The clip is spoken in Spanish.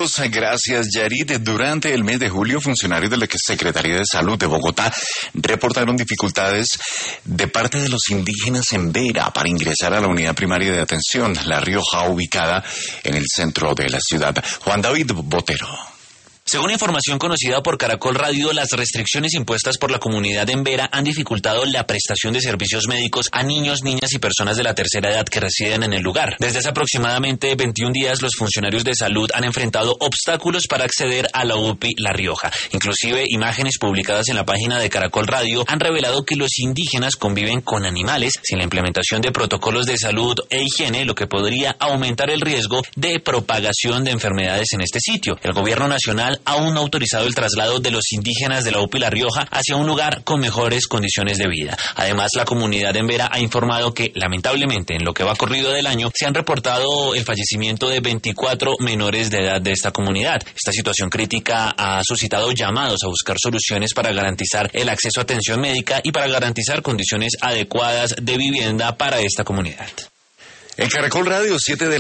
minutos. Gracias, Yarit. Durante el mes de julio, funcionarios de la Secretaría de Salud de Bogotá reportaron dificultades de parte de los indígenas en Vera para ingresar a la unidad primaria de atención, La Rioja, ubicada en el centro de la ciudad. Juan David Botero. Según información conocida por Caracol Radio, las restricciones impuestas por la comunidad en Vera han dificultado la prestación de servicios médicos a niños, niñas y personas de la tercera edad que residen en el lugar. Desde hace aproximadamente 21 días, los funcionarios de salud han enfrentado obstáculos para acceder a la UPI La Rioja. Inclusive, imágenes publicadas en la página de Caracol Radio han revelado que los indígenas conviven con animales sin la implementación de protocolos de salud e higiene, lo que podría aumentar el riesgo de propagación de enfermedades en este sitio. El gobierno nacional aún no ha autorizado el traslado de los indígenas de la UPI La Rioja hacia un lugar con mejores condiciones de vida. Además, la comunidad en Vera ha informado que, lamentablemente, en lo que va corrido del año, se han reportado el fallecimiento de 24 menores de edad de esta comunidad. Esta situación crítica ha suscitado llamados a buscar soluciones para garantizar el acceso a atención médica y para garantizar condiciones adecuadas de vivienda para esta comunidad. En Caracol Radio, 7 de